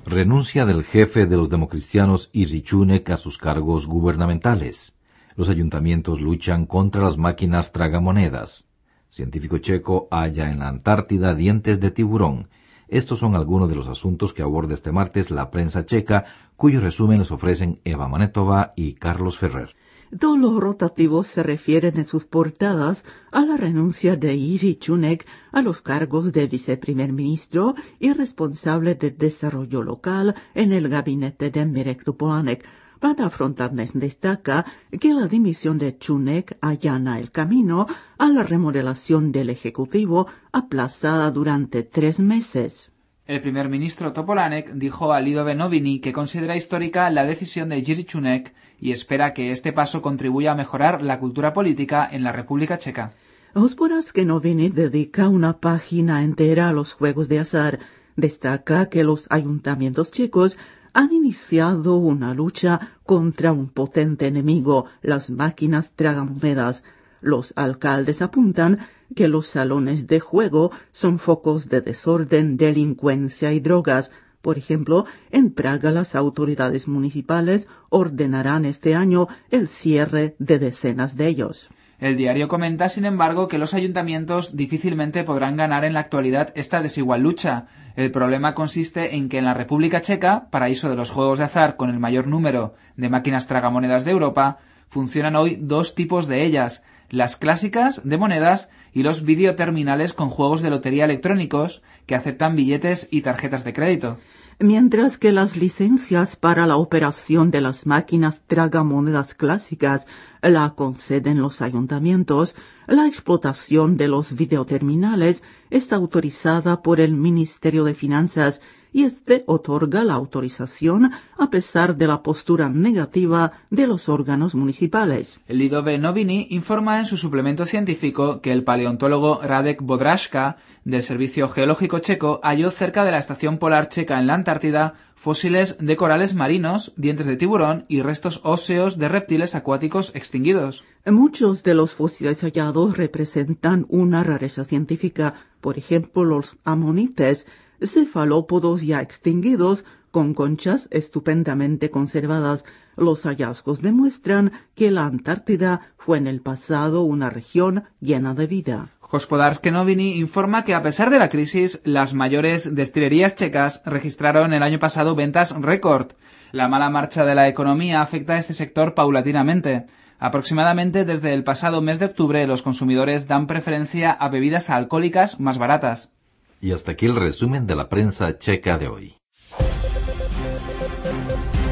Renuncia del jefe de los democristianos Jiří Čunek a sus cargos gubernamentales. Los ayuntamientos luchan contra las máquinas tragamonedas. Científico checo halla en la Antártida dientes de tiburón. Estos son algunos de los asuntos que aborda este martes la prensa checa, cuyo resumen les ofrecen Eva Manetova y Carlos Ferrer. Todos los rotativos se refieren en sus portadas a la renuncia de Jiří Čunek a los cargos de viceprimer ministro y responsable de desarrollo local en el gabinete de Mirek Topolánek. Para Frontarnes destaca que la dimisión de Čunek allana el camino a la remodelación del Ejecutivo aplazada durante 3 meses. El primer ministro Topolánek dijo a Lidové noviny que considera histórica la decisión de Jiří Čunek y espera que este paso contribuya a mejorar la cultura política en la República Checa. Hospodářské noviny dedica una página entera a los juegos de azar. Destaca que los ayuntamientos checos han iniciado una lucha contra un potente enemigo, las máquinas tragamonedas. Los alcaldes apuntan que los salones de juego son focos de desorden, delincuencia y drogas. Por ejemplo, en Praga las autoridades municipales ordenarán este año el cierre de decenas de ellos. El diario comenta, sin embargo, que los ayuntamientos difícilmente podrán ganar en la actualidad esta desigual lucha. El problema consiste en que en la República Checa, paraíso de los juegos de azar con el mayor número de máquinas tragamonedas de Europa, funcionan hoy 2 tipos de ellas: las clásicas de monedas y los videoterminales con juegos de lotería electrónicos que aceptan billetes y tarjetas de crédito. Mientras que las licencias para la operación de las máquinas tragamonedas clásicas la conceden los ayuntamientos, la explotación de los videoterminales está autorizada por el Ministerio de Finanzas y este otorga la autorización a pesar de la postura negativa de los órganos municipales. El Lidové noviny informa en su suplemento científico que el paleontólogo Radek Bodraška del Servicio Geológico Checo halló cerca de la estación polar checa en la Antártida fósiles de corales marinos, dientes de tiburón y restos óseos de reptiles acuáticos extinguidos. Muchos de los fósiles hallados representan una rareza científica, por ejemplo los amonites, cefalópodos ya extinguidos, con conchas estupendamente conservadas. Los hallazgos demuestran que la Antártida fue en el pasado una región llena de vida. Hospodářské noviny informa que a pesar de la crisis, las mayores destilerías checas registraron el año pasado ventas récord. La mala marcha de la economía afecta a este sector paulatinamente. Aproximadamente desde el pasado mes de octubre, los consumidores dan preferencia a bebidas alcohólicas más baratas. Y hasta aquí el resumen de la prensa checa de hoy.